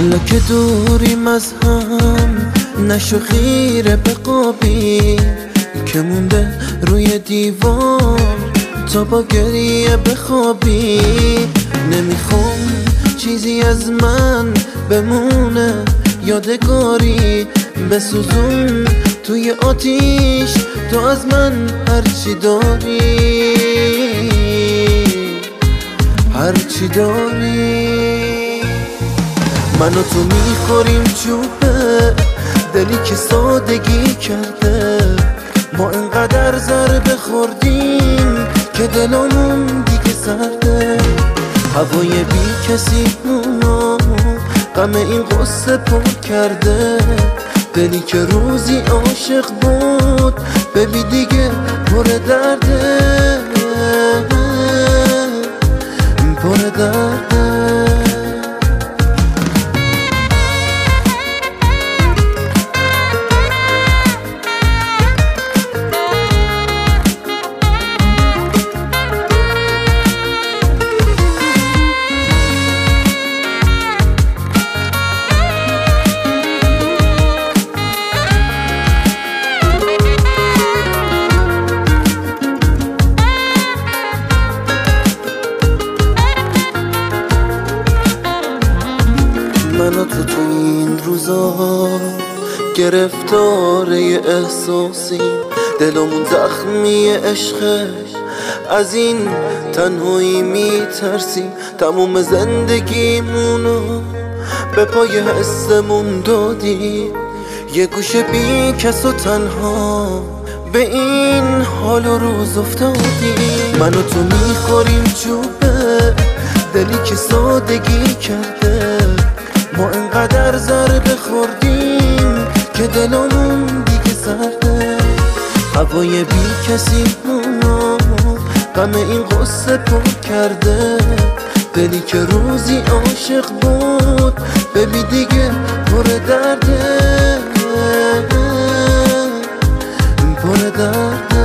حالا که دوریم از هم نشو خیره به قابی که مونده روی دیوار تا با گریه بخوابی. نمیخوام چیزی از من بمونه یادگاری، بسوزون توی آتیش تو از من هرچی داری، هرچی داری. من و تو میخوریم چوبه دلی که سادگی کرده، ما انقدر ضربه خوردیم که دلمون دیگه سرده. هوای بی کسی مونو غم این قصه پر کرده، دلی که روزی عاشق بود ببین دیگه پر درده، پر درده. من و تو این روزا گرفتار یه احساسی، دلمون زخمی عشقه، از این تنهایی میترسیم. تموم زندگیمونو به پای حسمون دادیم، یه گوشه بی کس و تنها به این حال و روز افتادیم. من و تو میخوریم چوبه دلی که سادگی کرده، ما انقدر ضربه خوردیم که دلمون دیگه سرده. هوای بی کسی مونو غم این قصه پر کرده، دلی که روزی عاشق بود ببین دیگه پر درده، پر درده.